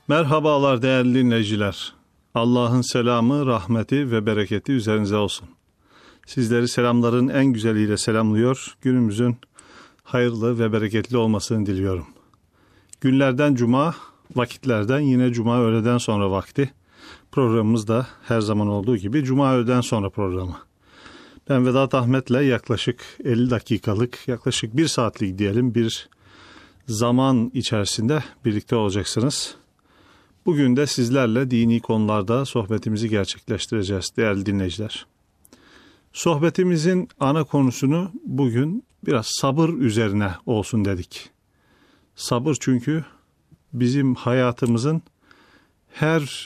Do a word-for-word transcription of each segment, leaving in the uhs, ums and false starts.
Merhabalar değerli dinleyiciler. Allah'ın selamı, rahmeti ve bereketi üzerinize olsun. Sizleri selamların en güzeliyle selamlıyor. Günümüzün hayırlı ve bereketli olmasını diliyorum. Günlerden cuma, vakitlerden yine cuma öğleden sonra vakti. Programımız da her zaman olduğu gibi cuma öğleden sonra programı. Ben Vedat Ahmet'le yaklaşık elli dakikalık, yaklaşık bir saatlik diyelim bir zaman içerisinde birlikte olacaksınız. Bugün de sizlerle dini konularda sohbetimizi gerçekleştireceğiz değerli dinleyiciler. Sohbetimizin ana konusunu bugün biraz sabır üzerine olsun dedik. Sabır çünkü bizim hayatımızın her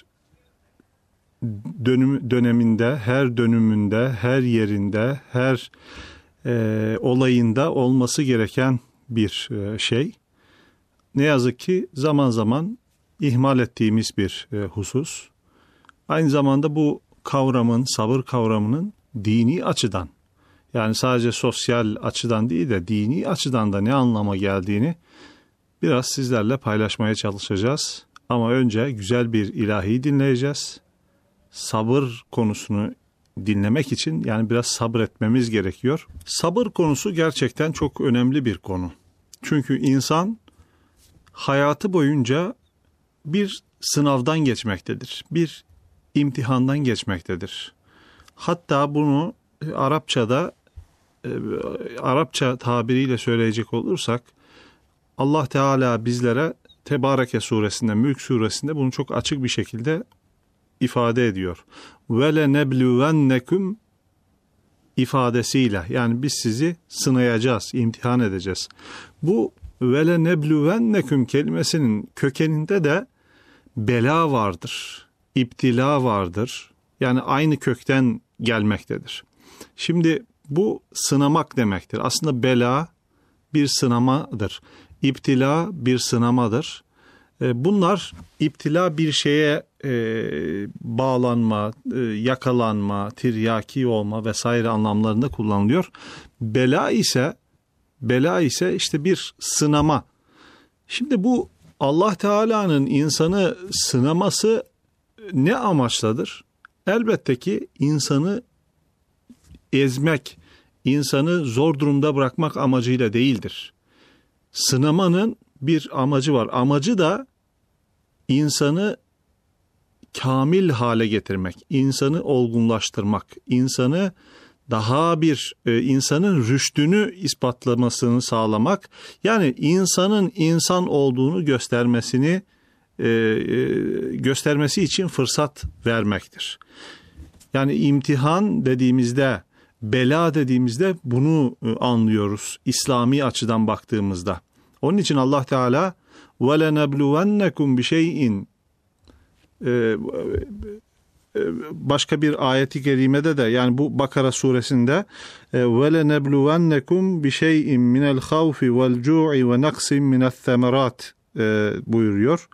dönüm, döneminde, her dönümünde, her yerinde, her e, olayında olması gereken bir e, şey. Ne yazık ki zaman zaman ihmal ettiğimiz bir e, husus. Aynı zamanda bu kavramın, sabır kavramının dini açıdan, yani sadece sosyal açıdan değil de dini açıdan da ne anlama geldiğini biraz sizlerle paylaşmaya çalışacağız. Ama önce güzel bir ilahi dinleyeceğiz. Sabır konusunu dinlemek için yani biraz sabretmemiz gerekiyor. Sabır konusu gerçekten çok önemli bir konu. Çünkü insan hayatı boyunca bir sınavdan geçmektedir. Bir imtihandan geçmektedir. Hatta bunu Arapçada, e, Arapça tabiriyle söyleyecek olursak, Allah Teala bizlere Tebareke suresinde, Mülk suresinde bunu çok açık bir şekilde ifade ediyor. وَلَنَبْلُوَنَّكُمْ ifadesiyle, yani biz sizi sınayacağız, imtihan edeceğiz. Bu وَلَنَبْلُوَنَّكُمْ kelimesinin kökeninde de bela vardır, iptila vardır. Yani aynı kökten gelmektedir. Şimdi bu sınamak demektir. Aslında bela bir sınamadır. İptila bir sınamadır. Bunlar iptila bir şeye e, bağlanma, e, yakalanma, tiryaki olma vesaire anlamlarında kullanılıyor. Bela ise bela ise işte bir sınama. Şimdi bu Allah Teala'nın insanı sınaması ne amaçladır? Elbette ki insanı ezmek, insanı zor durumda bırakmak amacıyla değildir. Sınamanın bir amacı var. Amacı da insanı kamil hale getirmek, insanı olgunlaştırmak, insanı daha bir e, insanın rüştünü ispatlamasını sağlamak, yani insanın insan olduğunu göstermesini e, e, göstermesi için fırsat vermektir. Yani imtihan dediğimizde, bela dediğimizde bunu e, anlıyoruz İslami açıdan baktığımızda. Onun için Allah Teala وَلَنَبْلُوَنَّكُمْ بِشَيْءٍ başka bir ayeti kerimede de, yani bu Bakara suresinde وَلَنَبْلُوَنَّكُمْ بِشَيْءٍ مِنَ الْخَوْفِ وَالْجُوعِ وَنَقْسٍ مِنَ الثَّمَرَاتِ buyuruyor.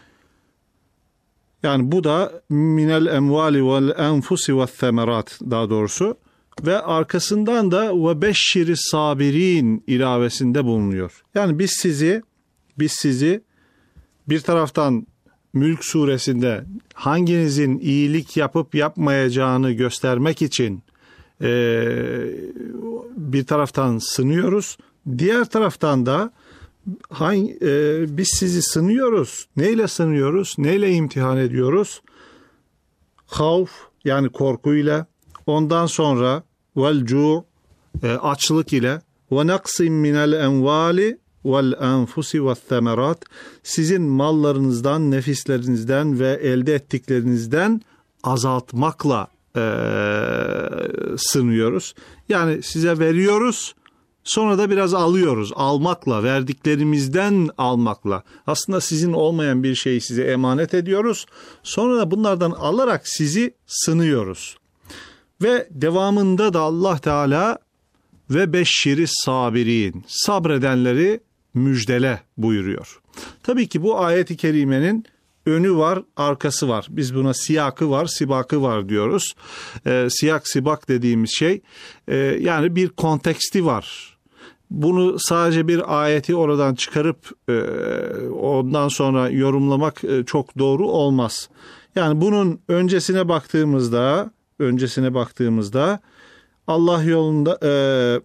Yani bu da minel emvali vel enfusi ve semerat, daha doğrusu, ve arkasından da ve beşşiri sabirin ilavesinde bulunuyor. Yani biz sizi biz sizi bir taraftan Mülk suresinde hanginizin iyilik yapıp yapmayacağını göstermek için e, bir taraftan sınıyoruz. Diğer taraftan da hangi, e, biz sizi sınıyoruz. Neyle sınıyoruz? Neyle imtihan ediyoruz? Havf, yani korkuyla. Ondan sonra vel cu' e, açlık ile, ve naksim minel envali vel enfusi ve semerat, sizin mallarınızdan, nefislerinizden ve elde ettiklerinizden azaltmakla e, sınıyoruz. Yani size veriyoruz, sonra da biraz alıyoruz. Almakla, verdiklerimizden almakla. Aslında sizin olmayan bir şeyi size emanet ediyoruz. Sonra da bunlardan alarak sizi sınıyoruz. Ve devamında da Allah Teala ve beşşiri sabirin, sabredenleri müjdele buyuruyor. Tabii ki bu ayet-i kerimenin önü var, arkası var. Biz buna siyakı var, sibakı var diyoruz. E, siyak, sibak dediğimiz şey e, yani bir konteksti var. bunu sadece bir ayeti oradan çıkarıp e, ondan sonra yorumlamak e, çok doğru olmaz. Yani bunun öncesine baktığımızda, öncesine baktığımızda Allah yolunda e,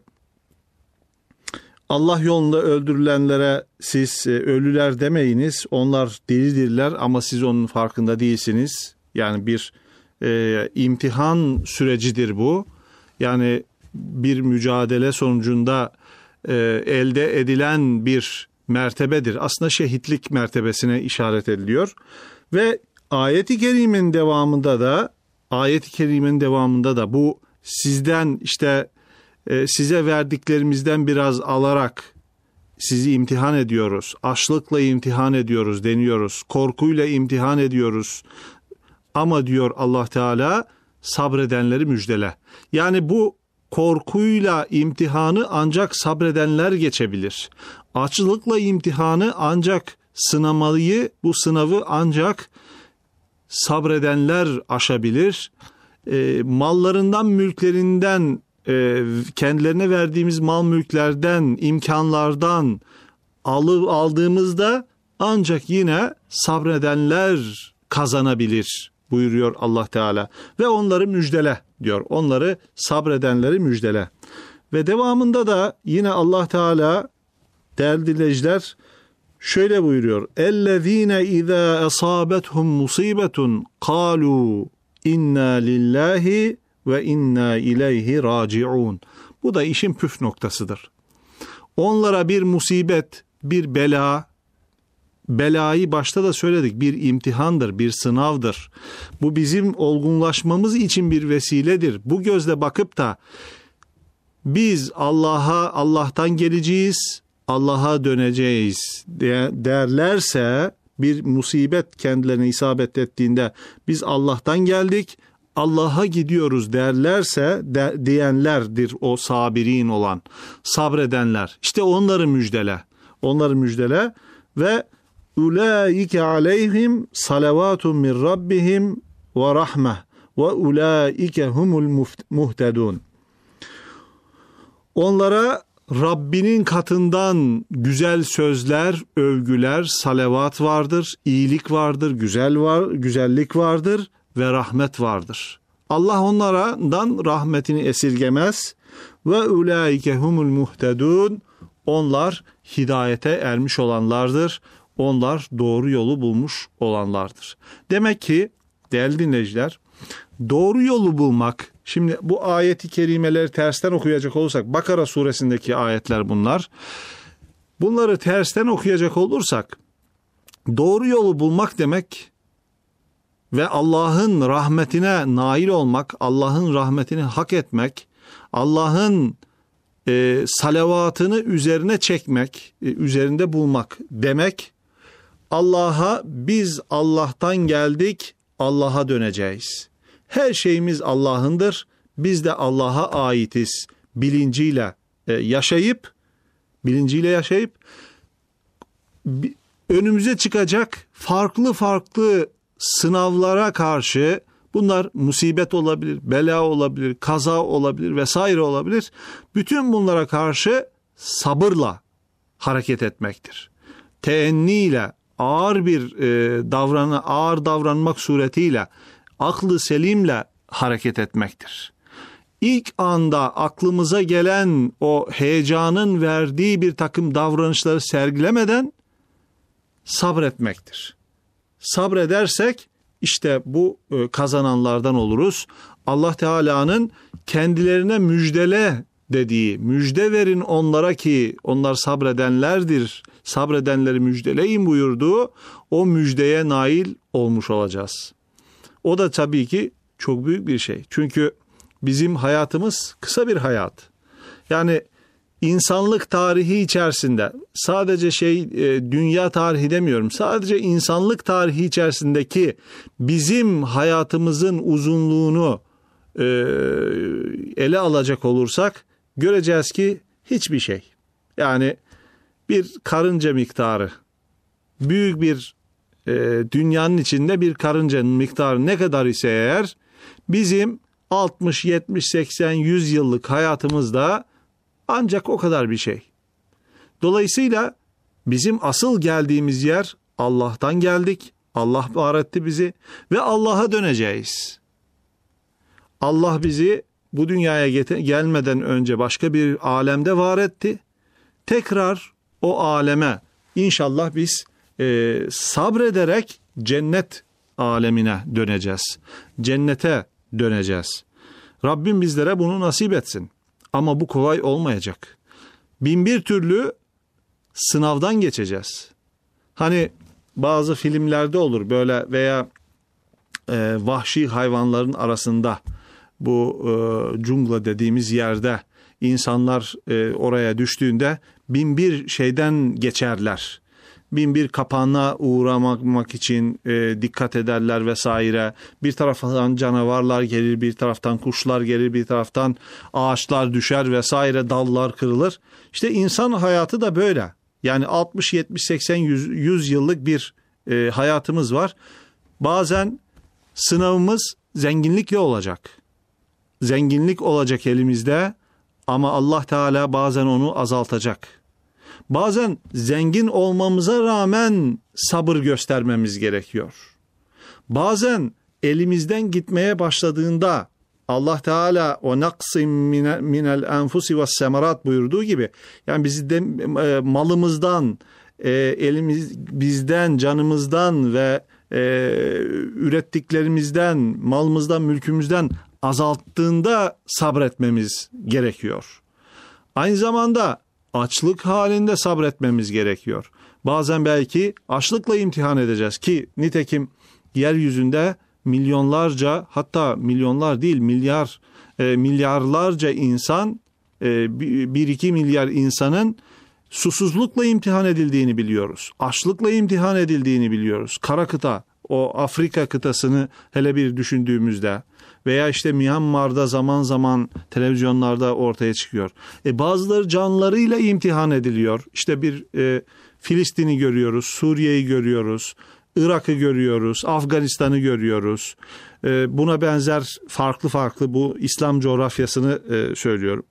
Allah yolunda öldürülenlere siz e, ölüler demeyiniz. Onlar diridirler ama siz onun farkında değilsiniz. Yani bir e, imtihan sürecidir bu. Yani bir mücadele sonucunda e, elde edilen bir mertebedir. Aslında şehitlik mertebesine işaret ediliyor. Ve ayet-i kerimenin devamında da ayet-i kerimenin devamında da bu sizden işte e, size verdiklerimizden biraz alarak sizi imtihan ediyoruz. Açlıkla imtihan ediyoruz deniyoruz. Korkuyla imtihan ediyoruz. Ama diyor Allah Teala sabredenleri müjdele. Yani bu korkuyla imtihanı ancak sabredenler geçebilir. Açlıkla imtihanı ancak sınamayı, bu sınavı ancak sabredenler aşabilir. E, mallarından, mülklerinden, e, kendilerine verdiğimiz mal mülklerden, imkanlardan alıp aldığımızda ancak yine sabredenler kazanabilir buyuruyor Allah Teala. Ve onları müjdele diyor. Onları sabredenleri müjdele. Ve devamında da yine Allah Teala değerli dinleyiciler şöyle buyuruyor. اَلَّذ۪ينَ اِذَا أَصَابَتْهُمْ مُصِيبَةٌ قَالُوا اِنَّا لِلّٰهِ وَاِنَّا اِلَيْهِ رَاجِعُونَ. Bu da işin püf noktasıdır. Onlara bir musibet, bir bela, belayı başta da söyledik, bir imtihandır, bir sınavdır. Bu bizim olgunlaşmamız için bir vesiledir. Bu gözle bakıp da biz Allah'a, Allah'tan geleceğiz, Allah'a döneceğiz derlerse, bir musibet kendilerine isabet ettiğinde biz Allah'tan geldik, Allah'a gidiyoruz derlerse de, diyenlerdir o sabirin olan, sabredenler. İşte onları müjdele, onları müjdele ve ulaike aleyhim salavatun min rabbihim ve rahmeh ve ulaike humul muhtedun. Onlara Rabbinin katından güzel sözler, övgüler, salavat vardır, iyilik vardır, güzel var, güzellik vardır ve rahmet vardır. Allah onlardan rahmetini esirgemez. Ve ulaike humul muhtedun. Onlar hidayete ermiş olanlardır. Onlar doğru yolu bulmuş olanlardır. Demek ki değerli dinleyiciler, doğru yolu bulmak, şimdi bu ayeti kerimeleri tersten okuyacak olursak, Bakara suresindeki ayetler bunlar. Bunları tersten okuyacak olursak, doğru yolu bulmak demek ve Allah'ın rahmetine nail olmak, Allah'ın rahmetini hak etmek, Allah'ın e, salavatını üzerine çekmek, e, üzerinde bulmak demek, Allah'a biz Allah'tan geldik, Allah'a döneceğiz. Her şeyimiz Allah'ındır. Biz de Allah'a aitiz. Bilinciyle yaşayıp, bilinciyle yaşayıp önümüze çıkacak farklı farklı sınavlara karşı, bunlar musibet olabilir, bela olabilir, kaza olabilir vesaire olabilir. Bütün bunlara karşı sabırla hareket etmektir. Teenniyle, ağır bir e, davranı, ağır davranmak suretiyle, aklı selimle hareket etmektir. İlk anda aklımıza gelen o heyecanın verdiği bir takım davranışları sergilemeden sabretmektir. Sabredersek işte bu kazananlardan oluruz. Allah Teala'nın kendilerine müjdele dediği, müjde verin onlara ki onlar sabredenlerdir, sabredenleri müjdeleyin buyurduğu o müjdeye nail olmuş olacağız. O da tabii ki çok büyük bir şey. Çünkü bizim hayatımız kısa bir hayat. Yani insanlık tarihi içerisinde, sadece şey e, dünya tarihi demiyorum, sadece insanlık tarihi içerisindeki bizim hayatımızın uzunluğunu e, ele alacak olursak göreceğiz ki hiçbir şey. Yani bir karınca miktarı, büyük bir e, dünyanın içinde bir karıncanın miktarı ne kadar ise eğer, bizim altmış, yetmiş, seksen, yüz yıllık hayatımızda ancak o kadar bir şey. Dolayısıyla bizim asıl geldiğimiz yer Allah'tan geldik. Allah var etti bizi ve Allah'a döneceğiz. Allah bizi bu dünyaya get- gelmeden önce başka bir alemde var etti. Tekrar o aleme inşallah biz e, sabrederek cennet alemine döneceğiz. Cennete döneceğiz. Rabbim bizlere bunu nasip etsin. Ama bu kolay olmayacak. Bin bir türlü sınavdan geçeceğiz. Hani bazı filmlerde olur böyle veya e, vahşi hayvanların arasında bu e, cungla dediğimiz yerde insanlar e, oraya düştüğünde bin bir şeyden geçerler. Bin bir kapana uğramamak için e, dikkat ederler vesaire. Bir taraftan canavarlar gelir, bir taraftan kuşlar gelir, bir taraftan ağaçlar düşer vesaire, dallar kırılır. İşte insan hayatı da böyle. Yani altmış, yetmiş, seksen, yüz yıllık bir e, hayatımız var. Bazen sınavımız zenginlikle olacak. Zenginlik olacak elimizde ama Allah Teala bazen onu azaltacak. Bazen zengin olmamıza rağmen sabır göstermemiz gerekiyor. Bazen elimizden gitmeye başladığında Allah Teala o naksim minel enfusi ve semerat buyurduğu gibi, yani bizi de e, malımızdan, e, elimiz bizden, canımızdan ve e, ürettiklerimizden, malımızdan, mülkümüzden azalttığında sabretmemiz gerekiyor. Aynı zamanda açlık halinde sabretmemiz gerekiyor. Bazen belki açlıkla imtihan edeceğiz ki nitekim yeryüzünde milyonlarca, hatta milyonlar değil milyar e, milyarlarca insan, e, bir iki milyar insanın susuzlukla imtihan edildiğini biliyoruz. Açlıkla imtihan edildiğini biliyoruz. Kara kıta, o Afrika kıtasını hele bir düşündüğümüzde veya işte Myanmar'da zaman zaman televizyonlarda ortaya çıkıyor. E bazıları canlarıyla imtihan ediliyor. İşte bir e, Filistin'i görüyoruz, Suriye'yi görüyoruz, Irak'ı görüyoruz, Afganistan'ı görüyoruz. E, buna benzer farklı farklı bu İslam coğrafyasını e, söylüyorum.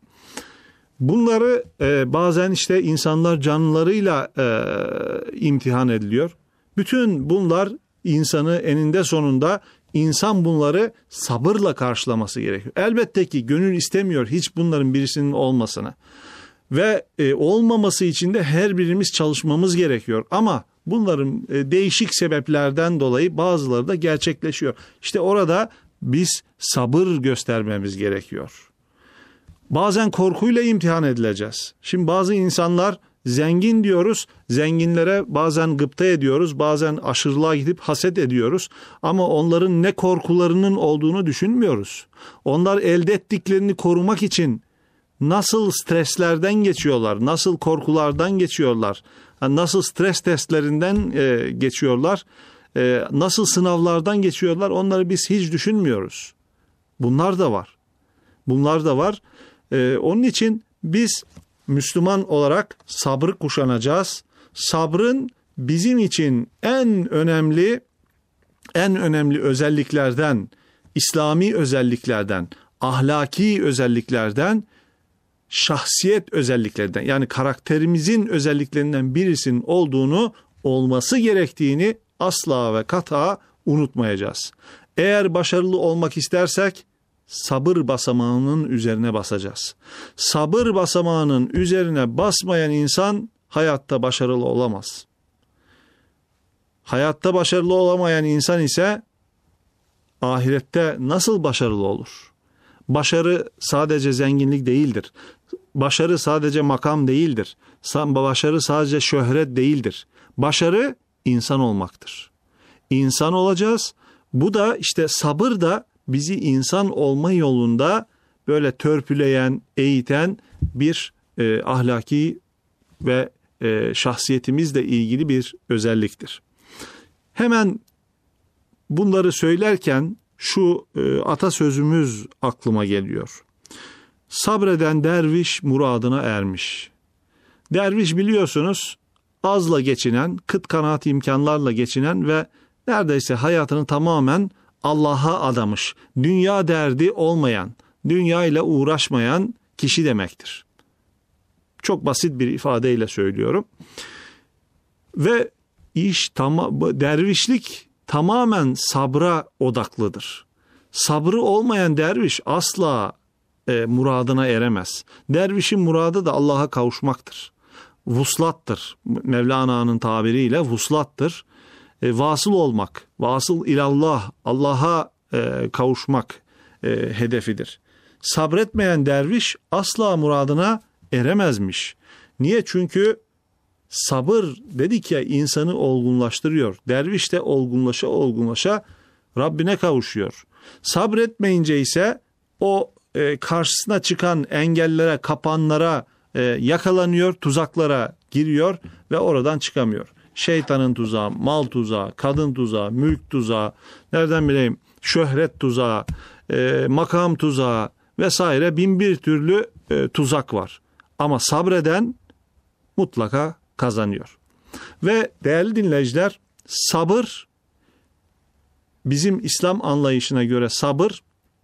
Bunları e, bazen işte insanlar canlarıyla e, imtihan ediliyor. Bütün bunlar insanı eninde sonunda insan bunları sabırla karşılaması gerekiyor. Elbette ki gönül istemiyor hiç bunların birisinin olmasını. Ve e, olmaması için de her birimiz çalışmamız gerekiyor. Ama bunların e, değişik sebeplerden dolayı bazıları da gerçekleşiyor. İşte orada biz sabır göstermemiz gerekiyor. Bazen korkuyla imtihan edileceğiz. Şimdi bazı insanlar zengin diyoruz, zenginlere bazen gıpta ediyoruz, bazen aşırılığa gidip haset ediyoruz. Ama onların ne korkularının olduğunu düşünmüyoruz. Onlar elde ettiklerini korumak için nasıl streslerden geçiyorlar, nasıl korkulardan geçiyorlar, nasıl stres testlerinden e, geçiyorlar, e, nasıl sınavlardan geçiyorlar, onları biz hiç düşünmüyoruz. Bunlar da var. Bunlar da var. E, onun için biz Müslüman olarak sabrı kuşanacağız. Sabrın bizim için en önemli, en önemli özelliklerden, İslami özelliklerden, ahlaki özelliklerden, şahsiyet özelliklerinden, yani karakterimizin özelliklerinden birisinin olduğunu, olması gerektiğini asla ve kata unutmayacağız. Eğer başarılı olmak istersek sabır basamağının üzerine basacağız. Sabır basamağının üzerine basmayan insan hayatta başarılı olamaz. Hayatta başarılı olamayan insan ise ahirette nasıl başarılı olur? Başarı sadece zenginlik değildir. Başarı sadece makam değildir. Başarı sadece şöhret değildir. Başarı insan olmaktır. İnsan olacağız. Bu da işte sabır da bizi insan olma yolunda böyle törpüleyen, eğiten bir e, ahlaki ve e, şahsiyetimizle ilgili bir özelliktir. Hemen bunları söylerken şu e, atasözümüz aklıma geliyor. Sabreden derviş muradına ermiş. Derviş biliyorsunuz azla geçinen, kıt kanaat imkanlarla geçinen ve neredeyse hayatını tamamen Allah'a adamış, dünya derdi olmayan, dünya ile uğraşmayan kişi demektir. Çok basit bir ifadeyle söylüyorum. Ve iş tamam, dervişlik tamamen sabra odaklıdır. Sabrı olmayan derviş asla e, muradına eremez. Dervişin muradı da Allah'a kavuşmaktır. Vuslattır. Mevlana'nın tabiriyle vuslattır. E, vasıl olmak, vasıl ilallah, Allah'a e, kavuşmak e, hedefidir. Sabretmeyen derviş asla muradına eremezmiş. Niye? Çünkü sabır dedik ya insanı olgunlaştırıyor. Derviş de olgunlaşa olgunlaşa Rabbine kavuşuyor. Sabretmeyince ise o e, karşısına çıkan engellere, kapanlara e, yakalanıyor, tuzaklara giriyor ve oradan çıkamıyor. Şeytanın tuzağı, mal tuzağı, kadın tuzağı, mülk tuzağı, nereden bileyim şöhret tuzağı, e, makam tuzağı vesaire bin bir türlü e, tuzak var. Ama sabreden mutlaka kazanıyor. Ve değerli dinleyiciler, sabır, bizim İslam anlayışına göre sabır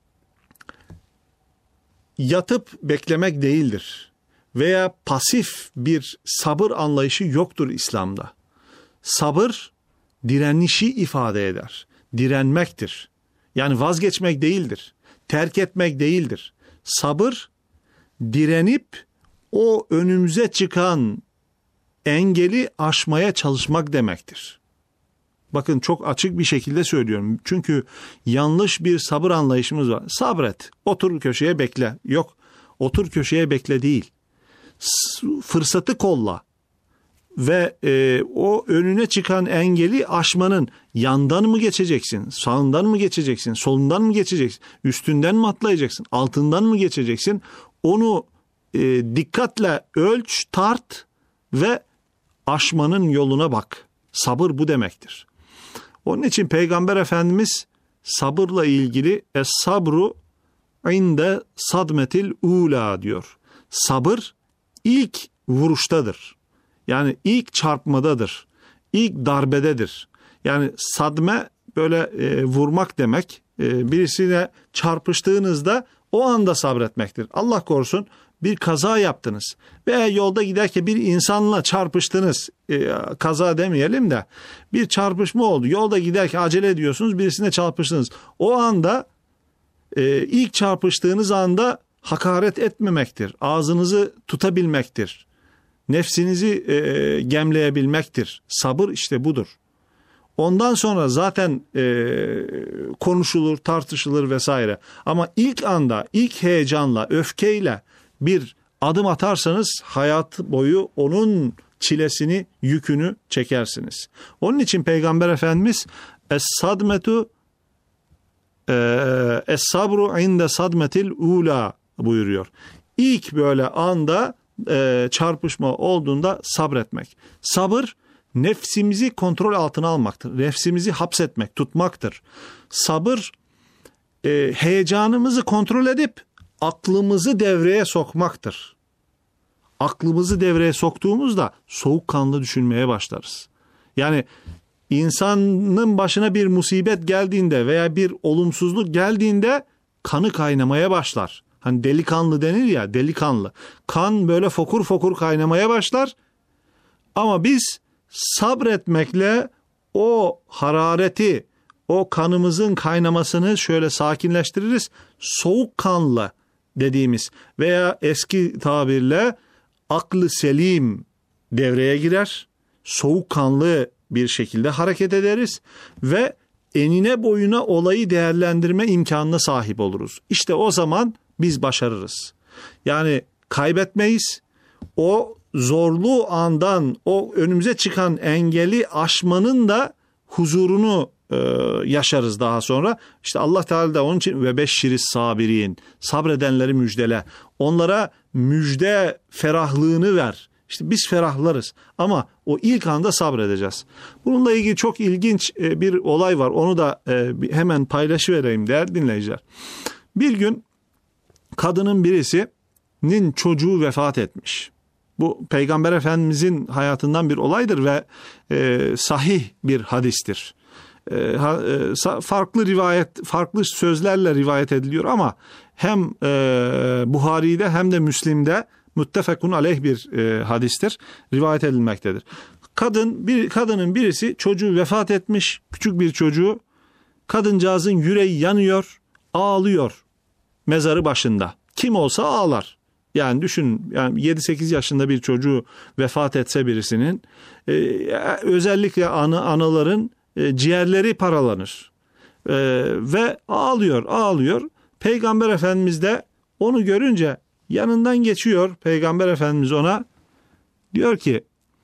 yatıp beklemek değildir. Veya pasif bir sabır anlayışı yoktur İslam'da. Sabır direnişi ifade eder. Direnmektir. Yani vazgeçmek değildir. Terk etmek değildir. Sabır direnip o önümüze çıkan engeli aşmaya çalışmak demektir. Bakın çok açık bir şekilde söylüyorum. Çünkü yanlış bir sabır anlayışımız var. Sabret, otur köşeye bekle. Yok, otur köşeye bekle değil. Fırsatı kolla. Ve e, o önüne çıkan engeli aşmanın yandan mı geçeceksin, sağından mı geçeceksin, solundan mı geçeceksin, üstünden mi atlayacaksın, altından mı geçeceksin? Onu e, dikkatle ölç, tart ve aşmanın yoluna bak. Sabır bu demektir. Onun için Peygamber Efendimiz sabırla ilgili es-sabru inde sadmetil ula diyor. Sabır ilk vuruştadır. Yani ilk çarpmadadır. İlk darbededir. Yani sadme böyle e, vurmak demek. E, birisiyle çarpıştığınızda o anda sabretmektir. Allah korusun bir kaza yaptınız veya yolda giderken bir insanla çarpıştınız. E, kaza demeyelim de bir çarpışma oldu. Yolda giderken acele ediyorsunuz, birisine çarpıştınız. O anda e, ilk çarpıştığınız anda hakaret etmemektir. Ağzınızı tutabilmektir. Nefsinizi e, gemleyebilmektir. Sabır işte budur. Ondan sonra zaten e, konuşulur, tartışılır vesaire. Ama ilk anda, ilk heyecanla, öfkeyle bir adım atarsanız hayat boyu onun çilesini, yükünü çekersiniz. Onun için Peygamber Efendimiz es-sadmetu es-sabru inde sadmetil ula buyuruyor. İlk böyle anda e, çarpışma olduğunda sabretmek. Sabır nefsimizi kontrol altına almaktır. Nefsimizi hapsetmek, tutmaktır. Sabır e, heyecanımızı kontrol edip aklımızı devreye sokmaktır. Aklımızı devreye soktuğumuzda soğukkanlı düşünmeye başlarız. Yani insanın başına bir musibet geldiğinde veya bir olumsuzluk geldiğinde kanı kaynamaya başlar. Hani delikanlı denir ya, delikanlı. Kan böyle fokur fokur kaynamaya başlar. Ama biz sabretmekle o harareti, o kanımızın kaynamasını şöyle sakinleştiririz. Soğukkanlı dediğimiz veya eski tabirle aklı selim devreye girer. Soğukkanlı bir şekilde hareket ederiz ve enine boyuna olayı değerlendirme imkanına sahip oluruz. İşte o zaman biz başarırız. Yani kaybetmeyiz. O zorlu andan, o önümüze çıkan engeli aşmanın da huzurunu e, yaşarız daha sonra. İşte Allah Teala da onun için ve beşşiris sabirin, sabredenleri müjdele. Onlara müjde ferahlığını ver. İşte biz ferahlarız ama o ilk anda sabredeceğiz. Bununla ilgili çok ilginç bir olay var. Onu da hemen paylaşıvereyim değerli dinleyiciler. Bir gün kadının birisinin çocuğu vefat etmiş. Bu Peygamber Efendimizin hayatından bir olaydır ve e, sahih bir hadistir. E, e, farklı rivayet, farklı sözlerle rivayet ediliyor ama hem e, Buhari'de hem de Müslim'de Muttefekun aleyh bir e, hadistir. Rivayet edilmektedir. Kadın bir kadının birisi çocuğu vefat etmiş, küçük bir çocuğu. Kadıncağızın yüreği yanıyor, ağlıyor mezarı başında. Kim olsa ağlar. Yani düşün, yani yedi sekiz yaşında bir çocuğu vefat etse birisinin e, özellikle ana, anaların e, ciğerleri paralanır. E, ve ağlıyor, ağlıyor. Peygamber Efendimiz de onu görünce yanından geçiyor. Peygamber Efendimiz ona diyor ki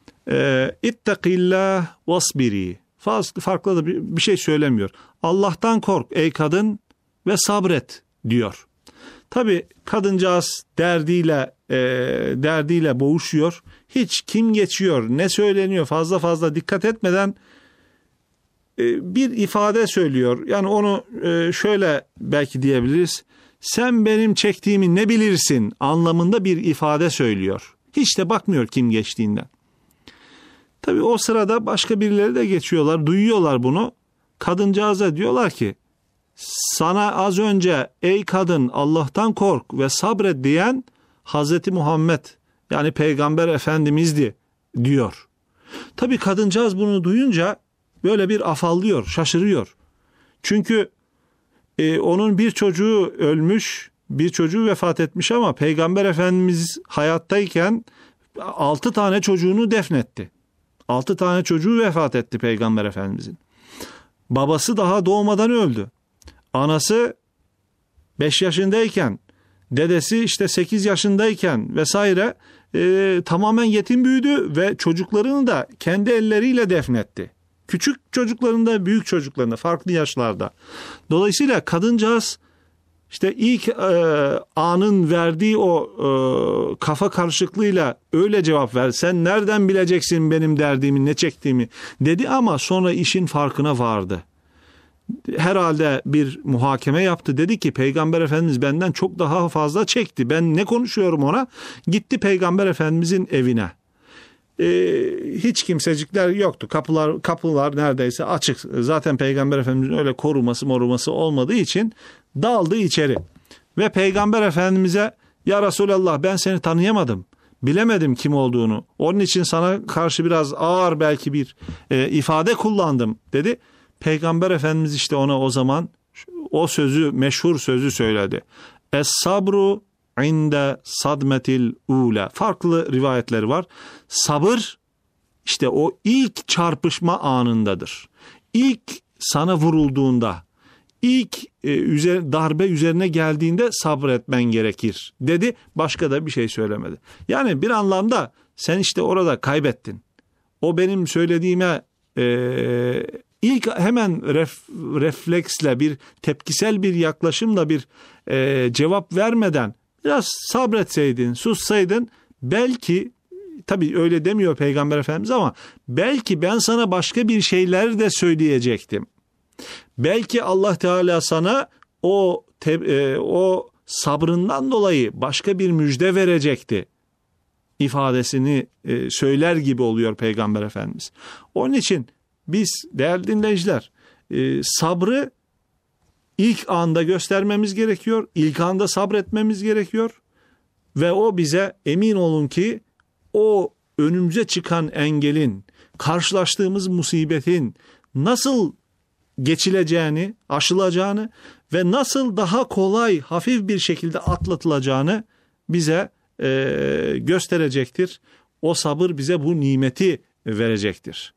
İttakillah vasbiri. Farklı da bir şey söylemiyor. Allah'tan kork ey kadın ve sabret diyor. Tabi kadıncağız derdiyle e, derdiyle boğuşuyor. Hiç kim geçiyor, ne söyleniyor fazla fazla dikkat etmeden e, bir ifade söylüyor. Yani onu e, şöyle belki diyebiliriz. Sen benim çektiğimi ne bilirsin anlamında bir ifade söylüyor. Hiç de bakmıyor kim geçtiğinden. Tabii o sırada başka birileri de geçiyorlar, duyuyorlar bunu. Kadıncağıza diyorlar ki, sana az önce ey kadın Allah'tan kork ve sabret diyen Hazreti Muhammed, yani Peygamber Efendimiz'di diyor. Tabii kadıncağız bunu duyunca böyle bir afallıyor, şaşırıyor. Çünkü e, onun bir çocuğu ölmüş, bir çocuğu vefat etmiş ama Peygamber Efendimiz hayattayken altı tane çocuğunu defnetti. Altı tane çocuğu vefat etti Peygamber Efendimizin. Babası daha doğmadan öldü. Anası beş yaşındayken, dedesi işte sekiz yaşındayken vesaire e, tamamen yetim büyüdü ve çocuklarını da kendi elleriyle defnetti. Küçük çocuklarında, büyük çocuklarında, farklı yaşlarda. Dolayısıyla kadıncağız işte ilk e, anın verdiği o e, kafa karışıklığıyla öyle cevap ver. Sen nereden bileceksin benim derdimi, ne çektiğimi dedi ama sonra işin farkına vardı. Herhalde bir muhakeme yaptı. Dedi ki Peygamber Efendimiz benden çok daha fazla çekti. Ben ne konuşuyorum ona? Gitti Peygamber Efendimizin evine. Ee, hiç kimsecikler yoktu. Kapılar kapılar neredeyse açık. Zaten Peygamber Efendimizin öyle koruması moruması olmadığı için daldı içeri. Ve Peygamber Efendimiz'e ya Resulallah ben seni tanıyamadım. Bilemedim kim olduğunu. Onun için sana karşı biraz ağır belki bir e, ifade kullandım dedi. Peygamber Efendimiz işte ona o zaman o sözü, meşhur sözü söyledi. Es-sabru inde sadmetil ula. Farklı rivayetleri var. Sabır işte o ilk çarpışma anındadır. İlk sana vurulduğunda, ilk e, üzer, darbe üzerine geldiğinde sabretmen gerekir dedi. Başka da bir şey söylemedi. Yani bir anlamda sen işte orada kaybettin. O benim söylediğime e, İlk hemen ref, refleksle bir tepkisel bir yaklaşımla bir e, cevap vermeden biraz sabretseydin, sussaydın belki, tabii öyle demiyor Peygamber Efendimiz ama belki ben sana başka bir şeyler de söyleyecektim. Belki Allah Teala sana o te, e, o sabrından dolayı başka bir müjde verecekti ifadesini e, söyler gibi oluyor Peygamber Efendimiz. Onun için biz değerli dinleyiciler e, sabrı ilk anda göstermemiz gerekiyor. İlk anda sabretmemiz gerekiyor. Ve o bize emin olun ki o önümüze çıkan engelin, karşılaştığımız musibetin nasıl geçileceğini, aşılacağını ve nasıl daha kolay, hafif bir şekilde atlatılacağını bize e, gösterecektir. O sabır bize bu nimeti verecektir.